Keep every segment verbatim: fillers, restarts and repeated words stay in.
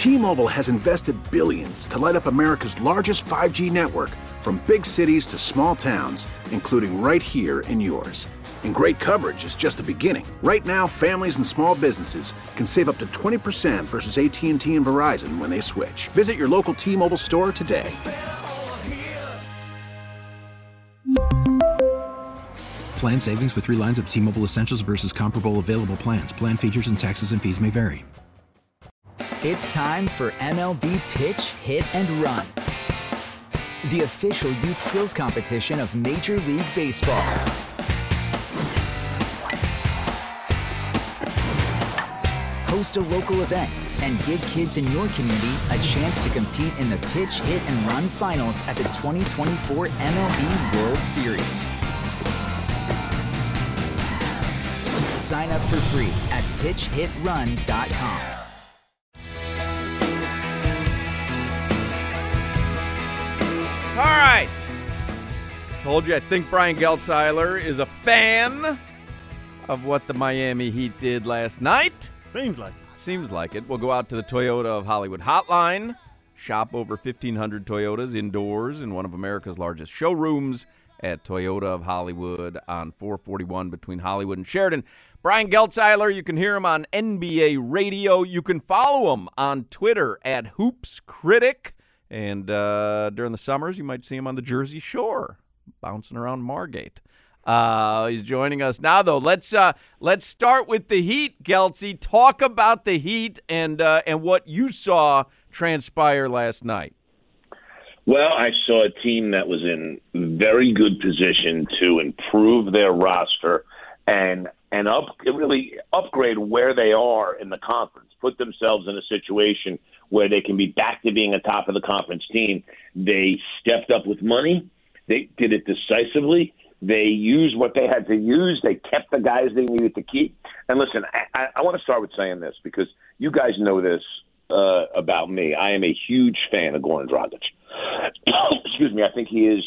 T-Mobile has invested billions to light up America's largest five G network, from big cities to small towns, including right here in yours. And great coverage is just the beginning. Right now, families and small businesses can save up to twenty percent versus A T and T and Verizon when they switch. Visit your local T-Mobile store today. Plan savings with three lines of T-Mobile Essentials versus comparable available plans. Plan features and taxes and fees may vary. It's time for M L B Pitch, Hit, and Run, the official youth skills competition of Major League Baseball. Host a local event and give kids in your community a chance to compete in the Pitch, Hit, and Run finals at the twenty twenty-four M L B World Series. Sign up for free at pitch hit run dot com. All right. Told you I think Brian Geltzeiler is a fan of what the Miami Heat did last night. Seems like it. Seems like it. We'll go out to the Toyota of Hollywood hotline, shop over fifteen hundred Toyotas indoors in one of America's largest showrooms at Toyota of Hollywood on four forty-one between Hollywood and Sheridan. Brian Geltzeiler, you can hear him on N B A radio. You can follow him on Twitter at Hoops Critic. And uh, during the summers, you might see him on the Jersey Shore, bouncing around Margate. Uh, he's joining us now, though. Let's uh, let's start with the Heat, Geltsy. Talk about the Heat and uh, and what you saw transpire last night. Well, I saw a team that was in very good position to improve their roster and and up really upgrade where they are in the conference, put themselves in a situation where they can be back to being a top of the conference team. They stepped up with money. They did it decisively. They used what they had to use. They kept the guys they needed to keep. And listen, I, I, I want to start with saying this because you guys know this uh, about me. I am a huge fan of Goran Dragic. Excuse me. I think he is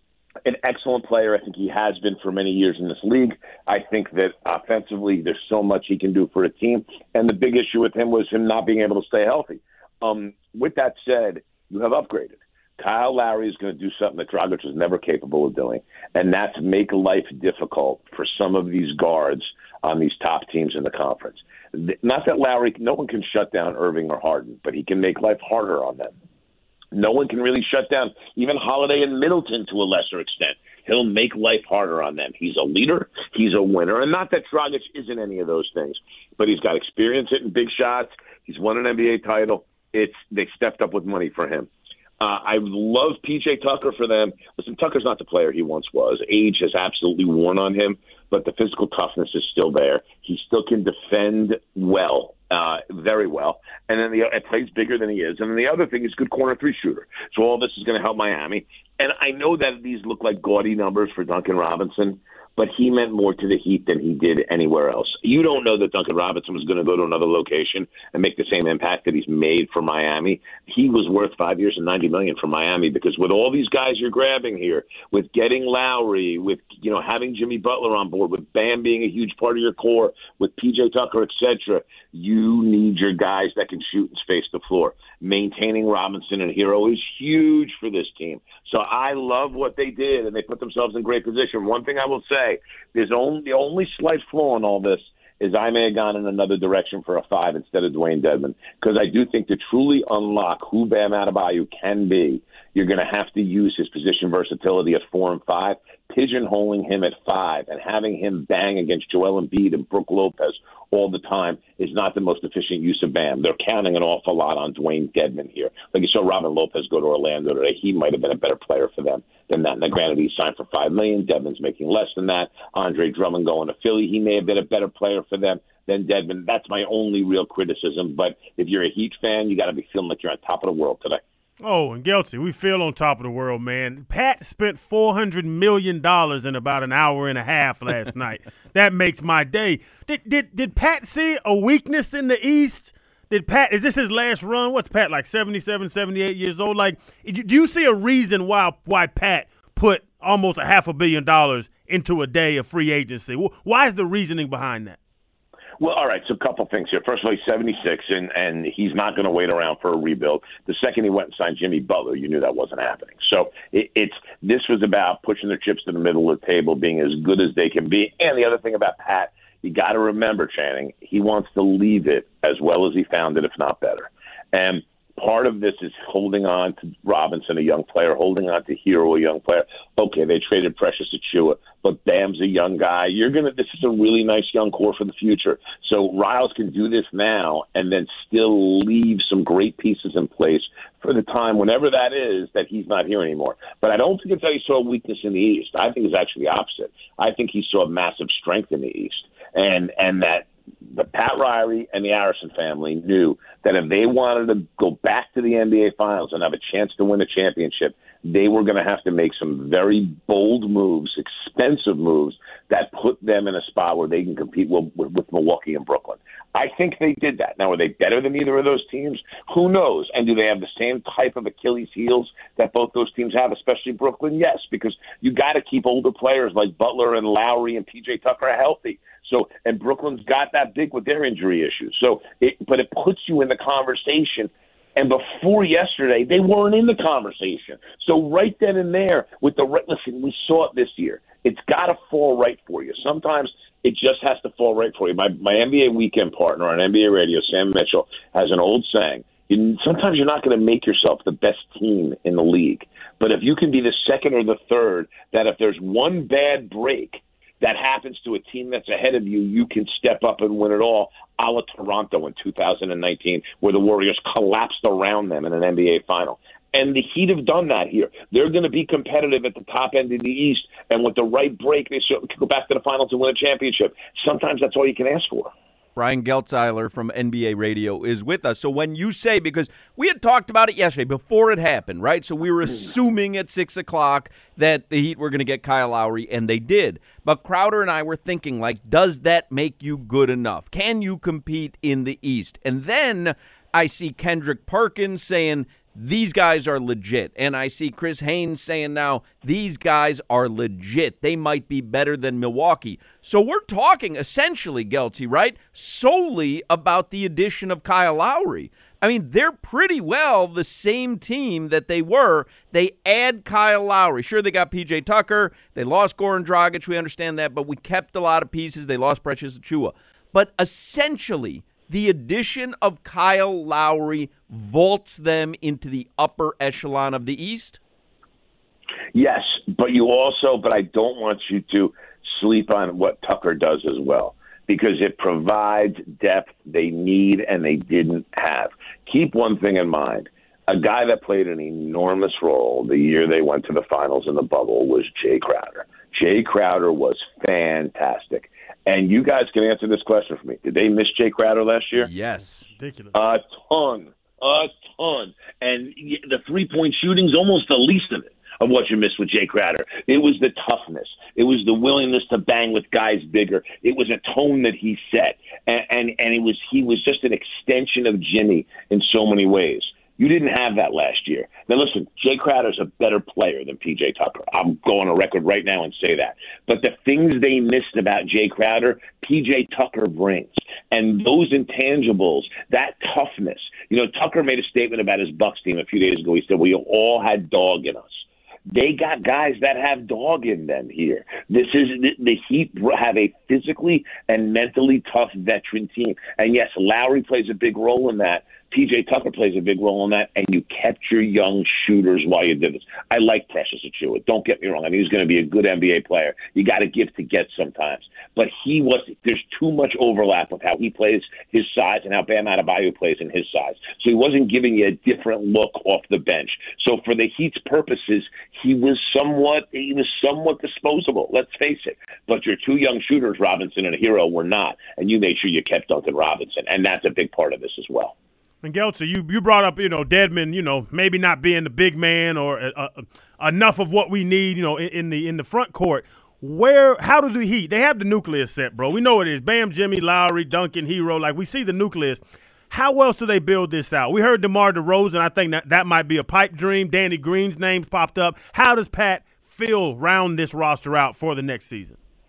an excellent player. I think he has been for many years in this league. I think that offensively there's so much he can do for a team. And the big issue with him was him not being able to stay healthy. Um, with that said, you have upgraded. Kyle Lowry is going to do something that Dragic was never capable of doing, and that's make life difficult for some of these guards on these top teams in the conference. Not that Lowry, no one can shut down Irving or Harden, but he can make life harder on them. No one can really shut down even Holiday and Middleton to a lesser extent. He'll make life harder on them. He's a leader. He's a winner. And not that Dragic isn't any of those things, but he's got experience hitting big shots. He's won an N B A title. It's they stepped up with money for him. Uh, I love P J Tucker for them. Listen, Tucker's not the player he once was. Age has absolutely worn on him, but the physical toughness is still there. He still can defend well, uh, very well. And then the it plays bigger than he is. And then the other thing is good corner three shooter. So all this is going to help Miami. And I know that these look like gaudy numbers for Duncan Robinson, but he meant more to the Heat than he did anywhere else. You don't know that Duncan Robinson was going to go to another location and make the same impact that he's made for Miami. He was worth five years and ninety million dollars for Miami because with all these guys you're grabbing here, with getting Lowry, with you know having Jimmy Butler on board, with Bam being a huge part of your core, with P J Tucker, et cetera, you need your guys that can shoot and space the floor. Maintaining Robinson and Hero is huge for this team. So I love what they did, and they put themselves in great position. One thing I will say, there's only the only slight flaw in all this is I may have gone in another direction for a five instead of Dwayne Dedmon, because I do think to truly unlock who Bam Adebayo can be, you're going to have to use his position versatility at four and five, pigeonholing him at five, and having him bang against Joel Embiid and Brook Lopez all the time is not the most efficient use of Bam. They're counting an awful lot on Dwayne Dedmon here. Like you saw Robin Lopez go to Orlando today. He might have been a better player for them than that. Now, granted, he signed for five million dollars. Dedmon's making less than that. Andre Drummond going to Philly. He may have been a better player for them than Dedmon. That's my only real criticism. But if you're a Heat fan, you got to be feeling like you're on top of the world today. Oh, and Geltsy, we feel on top of the world, man. Pat spent four hundred million dollars in about an hour and a half last night. That makes my day. Did, did did Pat see a weakness in the East? Did Pat, is this his last run? What's Pat, like seventy-seven, seventy-eight years old? Like, do you see a reason why why Pat put almost a half a billion dollars into a day of free agency? Why is the reasoning behind that? Well, all right, so a couple things here. First of all, he's seventy-six, and, and he's not going to wait around for a rebuild. The second he went and signed Jimmy Butler, you knew that wasn't happening. So it, it's this was about pushing their chips to the middle of the table, being as good as they can be. And the other thing about Pat, you got to remember, Channing, he wants to leave it as well as he found it, if not better. And part of this is holding on to Robinson, a young player, holding on to Hero, a young player. Okay, they traded Precious Achiuwa, but Bam's a young guy. You're gonna. This is a really nice young core for the future. So Riles can do this now and then still leave some great pieces in place for the time, whenever that is, that he's not here anymore. But I don't think it's that he saw a weakness in the East. I think it's actually the opposite. I think he saw massive strength in the East, and and that. The Pat Riley and the Harrison family knew that if they wanted to go back to the N B A Finals and have a chance to win a championship, they were going to have to make some very bold moves, expensive moves that put them in a spot where they can compete with, with, with Milwaukee and Brooklyn. I think they did that. Now, are they better than either of those teams? Who knows? And do they have the same type of Achilles heels that both those teams have, especially Brooklyn? Yes, because you got to keep older players like Butler and Lowry and P J Tucker healthy. So, and Brooklyn's got that big with their injury issues. So, it, but it puts you in the conversation. And before yesterday, they weren't in the conversation. So right then and there, with the listen, we saw it this year. It's got to fall right for you. Sometimes it just has to fall right for you. My my N B A weekend partner on N B A Radio, Sam Mitchell, has an old saying. You, sometimes you're not going to make yourself the best team in the league. But if you can be the second or the third, that if there's one bad break that happens to a team that's ahead of you, you can step up and win it all, a la Toronto in two thousand nineteen, where the Warriors collapsed around them in an N B A final. And the Heat have done that here. They're going to be competitive at the top end of the East, and with the right break, they can go back to the finals and win a championship. Sometimes that's all you can ask for. Brian Geltzeiler from N B A Radio is with us. So when you say, because we had talked about it yesterday before it happened, right? So we were assuming at six o'clock that the Heat were going to get Kyle Lowry, and they did. But Crowder and I were thinking, like, does that make you good enough? Can you compete in the East? And then I see Kendrick Perkins saying, these guys are legit. And I see Chris Haynes saying now, these guys are legit. They might be better than Milwaukee. So we're talking essentially, Geltsy, right, solely about the addition of Kyle Lowry. I mean, they're pretty well the same team that they were. They add Kyle Lowry. Sure, they got P J Tucker. They lost Goran Dragic. We understand that. But we kept a lot of pieces. They lost Precious Achiuwa. But essentially, the addition of Kyle Lowry vaults them into the upper echelon of the East? Yes, but you also, but I don't want you to sleep on what Tucker does as well, because it provides depth they need and they didn't have. Keep one thing in mind. A guy that played an enormous role the year they went to the finals in the bubble was Jay Crowder. Jay Crowder was fantastic. And you guys can answer this question for me. Did they miss Jay Crowder last year? Yes. Ridiculous. A ton. A ton. And the three-point shooting's almost the least of it, of what you missed with Jay Crowder. It was the toughness. It was the willingness to bang with guys bigger. It was a tone that he set. And, and, and it was he was just an extension of Jimmy in so many ways. You didn't have that last year. Now, listen, Jay Crowder's a better player than P J Tucker. I'm going on record right now and say that. But the things they missed about Jay Crowder, P J Tucker brings. And those intangibles, that toughness. You know, Tucker made a statement about his Bucks team a few days ago. He said, we all had dog in us. They got guys that have dog in them here. This is the Heat have a physically and mentally tough veteran team. And yes, Lowry plays a big role in that. P J Tucker plays a big role in that, and you kept your young shooters while you did this. I like Precious Achiuwa. Don't get me wrong. I mean, he's going to be a good N B A player. You got to give to get sometimes. But he was there's too much overlap with how he plays his size and how Bam Adebayo plays in his size. So he wasn't giving you a different look off the bench. So for the Heat's purposes, he was somewhat he was somewhat disposable. Let's face it. But your two young shooters, Robinson and Hero, were not, and you made sure you kept Duncan Robinson, and that's a big part of this as well. And Geltzer, you, you brought up, you know, Dedmon, you know, maybe not being the big man or uh, uh, enough of what we need, you know, in, in the in the front court. Where, how do the Heat? They have the nucleus set, bro. We know it is. Bam, Jimmy, Lowry, Duncan, Hero. Like, we see the nucleus. How else do they build this out? We heard DeMar DeRozan. I think that, that might be a pipe dream. Danny Green's name's popped up. How does Pat feel round this roster out for the next season?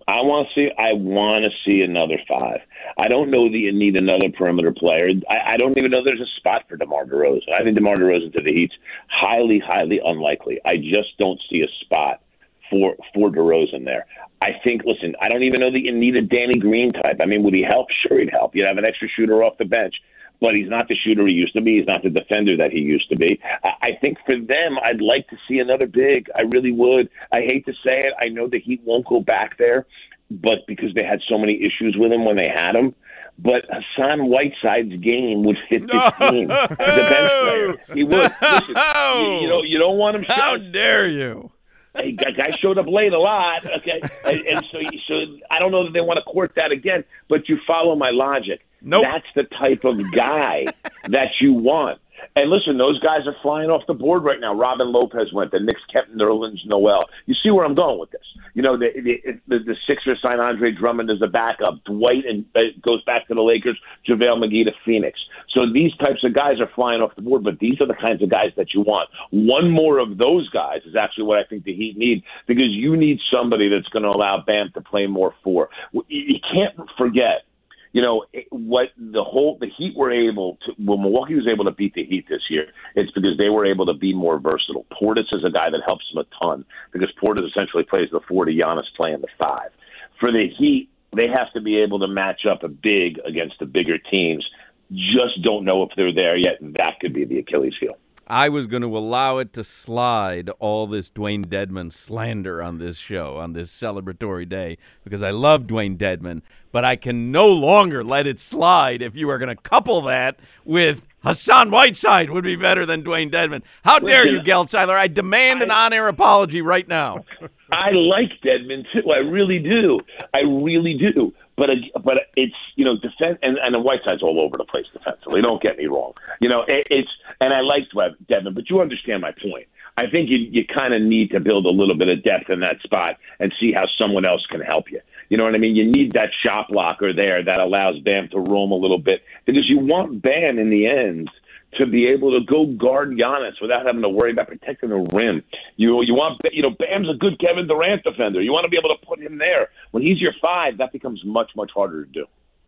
I want to see. I want to see another five. I don't know that you need another perimeter player. I, I don't even know there's a spot for DeMar DeRozan. I think DeMar DeRozan to the Heat's highly, highly unlikely. I just don't see a spot for for DeRozan there. I think. Listen, I don't even know that you need a Danny Green type. I mean, would he help? Sure, he'd help. You'd have an extra shooter off the bench. But he's not the shooter he used to be. He's not the defender that he used to be. I think for them, I'd like to see another big. I really would. I hate to say it. I know the Heat won't go back there, but because they had so many issues with him when they had him. But Hassan Whiteside's game would fit this no. team as a bench player. He would. Listen, you, you know, you don't want him. How dare you? A guy showed up late a lot, okay, and, and so, so I don't know that they want to court that again. But you follow my logic. Nope. That's the type of guy that you want. And listen, those guys are flying off the board right now. Robin Lopez went. The Knicks kept Nerlens Noel. You see where I'm going with this? You know, the the, the, the Sixers sign Andre Drummond as a backup. Dwight and uh, goes back to the Lakers. JaVale McGee to Phoenix. So these types of guys are flying off the board, but these are the kinds of guys that you want. One more of those guys is actually what I think the Heat need, because you need somebody that's going to allow Bam to play more four. You can't forget. You know, what the whole, the Heat were able to, when Milwaukee was able to beat the Heat this year, it's because they were able to be more versatile. Portis is a guy that helps them a ton because Portis essentially plays the four to Giannis playing the five. For the Heat, they have to be able to match up a big against the bigger teams. Just don't know if they're there yet, and that could be the Achilles heel. I was going to allow it to slide, all this Dwayne Dedmon slander on this show, on this celebratory day, because I love Dwayne Dedmon, but I can no longer let it slide if you are going to couple that with Hassan Whiteside would be better than Dwayne Dedmon. How dare you, Geltzeiler? I demand an on-air apology right now. I like Dedmon, too. I really do. I really do. But but it's, you know, defense, and, and the Whiteside's all over the place defensively. Don't get me wrong. You know, it, it's, and I like Dedmon, but you understand my point. I think you you kind of need to build a little bit of depth in that spot and see how someone else can help you. You know what I mean? You need that shot blocker there that allows Bam to roam a little bit, because you want Bam in the end to be able to go guard Giannis without having to worry about protecting the rim. You you want, you know, Bam's a good Kevin Durant defender. You want to be able to put him there. When he's your five, that becomes much, much harder to do.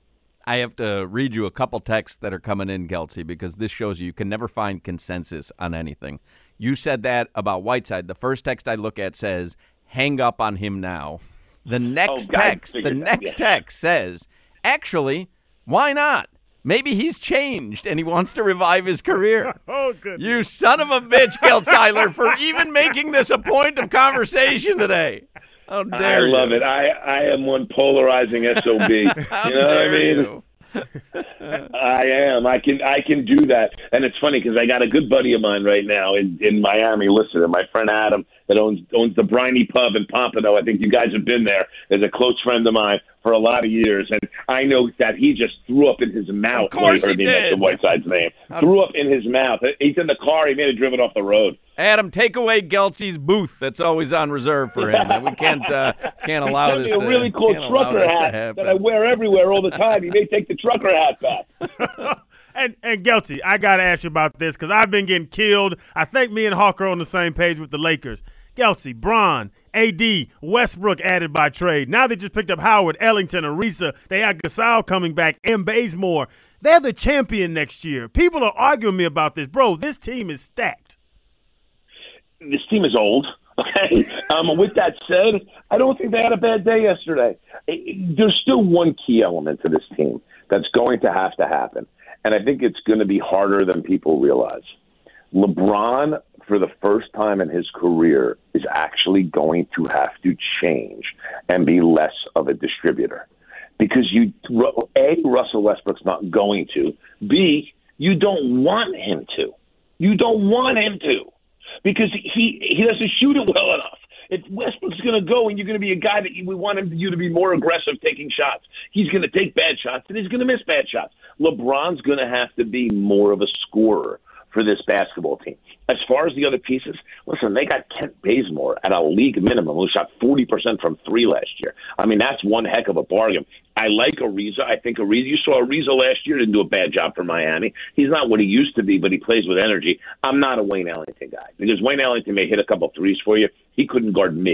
I have to read you a couple texts that are coming in, Geltsy, because this shows you you can never find consensus on anything. You said that about Whiteside. The first text I look at says, hang up on him now. The next oh, text, the next yeah. text says, actually, why not? Maybe he's changed and he wants to revive his career. Oh, good. You son of a bitch, Geltzeiler, for even making this a point of conversation today. How dare you. I love you. it. I, I am one polarizing S O B. How you know dare what I mean? You. I am. I can I can do that. And it's funny because I got a good buddy of mine right now in, in Miami listening. My friend Adam that owns owns the Briny Pub in Pompano. I think you guys have been there. Is a close friend of mine for a lot of years. And I know that he just threw up in his mouth. Of course when he, he heard did. The Whiteside's name. Threw up in his mouth. He's in the car. He may have driven off the road. Adam, take away Geltsy's booth. That's always on reserve for him. We can't uh, can't allow he this sent to me a really cool can't trucker hat that I wear everywhere all the time. He may take the trucker hat back. and and Geltsy, I got to ask you about this because I've been getting killed. I think me and Hawk are on the same page with the Lakers. Geltsy, Bron, A D, Westbrook added by trade. Now they just picked up Howard, Ellington, Ariza. They have Gasol coming back, and Bazemore. They're the champion next year. People are arguing me about this. Bro, this team is stacked. This team is old, okay? Um, with that said, I don't think they had a bad day yesterday. It, it, there's still one key element to this team that's going to have to happen, and I think it's going to be harder than people realize. LeBron, for the first time in his career, is actually going to have to change and be less of a distributor. Because, you, A, Russell Westbrook's not going to. B, you don't want him to. You don't want him to. Because he, he doesn't shoot it well enough. If Westbrook's going to go and you're going to be a guy that we want him you to be more aggressive taking shots, he's going to take bad shots and he's going to miss bad shots. LeBron's going to have to be more of a scorer for this basketball team. As far as the other pieces, listen, they got Kent Bazemore at a league minimum who shot forty percent from three last year. I mean, that's one heck of a bargain. I like Ariza. I think Ariza, you saw Ariza last year, didn't do a bad job for Miami. He's not what he used to be, but he plays with energy. I'm not a Wayne Ellington guy because Wayne Ellington may hit a couple threes for you. He couldn't guard me.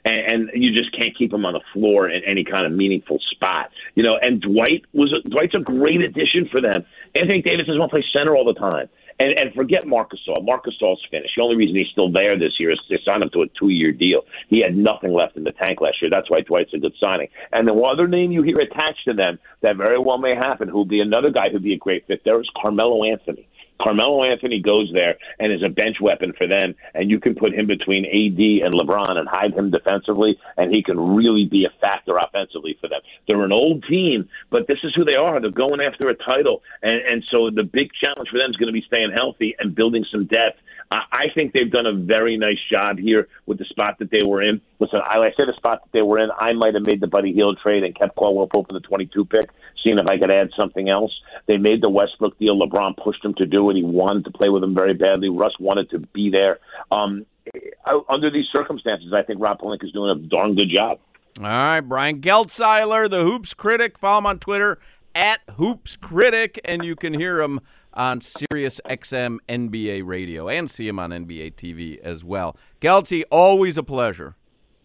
and, and you just can't keep him on the floor in any kind of meaningful spot. You know, and Dwight was a, Dwight's a great addition for them. Anthony Davis doesn't want to play center all the time. And, and forget Marc Gasol. Marc Gasol's finished. The only reason he's still there this year is they signed him to a two-year deal. He had nothing left in the tank last year. That's why Dwight's a good signing. And the other name you hear attached to them that very well may happen, who will be another guy who would be a great fit there, is Carmelo Anthony. Carmelo Anthony goes there and is a bench weapon for them, and you can put him between A D and LeBron and hide him defensively, and he can really be a factor offensively for them. They're an old team, but this is who they are. They're going after a title, and, and so the big challenge for them is going to be staying healthy and building some depth. Uh, I think they've done a very nice job here with the spot that they were in. Listen, I, I said the spot that they were in, I might have made the Buddy Hield trade and kept Caldwell Pope in the twenty-two pick, seeing if I could add something else. They made the Westbrook deal. LeBron pushed him to do it. He wanted to play with him very badly. Russ wanted to be there. Um, under these circumstances, I think Rob Pelinka is doing a darn good job. All right, Brian Geltzeiler, the Hoops Critic. Follow him on Twitter, at Hoops Critic, and you can hear him on Sirius X M N B A Radio and see him on N B A T V as well. Gelty, always a pleasure.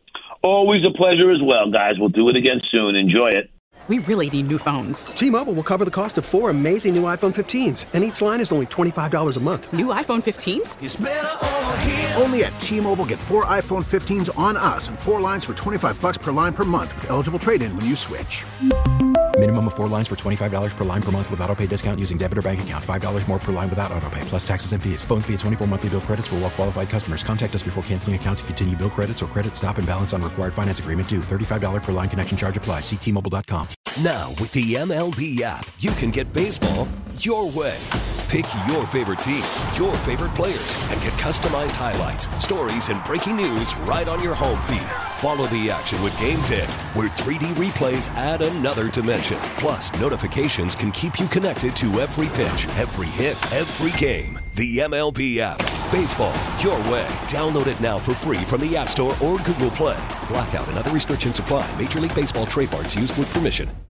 Always a pleasure as well, guys. We'll do it again soon. Enjoy it. We really need new phones. T-Mobile will cover the cost of four amazing new iPhone fifteens, and each line is only twenty-five dollars a month. New iPhone fifteens? It's better over here. Only at T-Mobile, get four iPhone fifteens on us and four lines for twenty-five bucks per line per month with eligible trade-in when you switch. Minimum of four lines for twenty-five dollars per line per month with autopay discount using debit or bank account. five dollars more per line without autopay, plus taxes and fees. Phone fee at twenty-four monthly bill credits for well-qualified customers. Contact us before canceling account to continue bill credits or credit stop and balance on required finance agreement due. thirty-five dollars per line connection charge applies. See T Mobile dot com. Now, with the M L B app, you can get baseball your way. Pick your favorite team, your favorite players, and get customized highlights, stories, and breaking news right on your home feed. Follow the action with Game Day, where three D replays add another dimension. Plus, notifications can keep you connected to every pitch, every hit, every game. The M L B app. Baseball your way. Download it now for free from the App Store or Google Play. Blackout and other restrictions apply. Major League Baseball trademarks used with permission.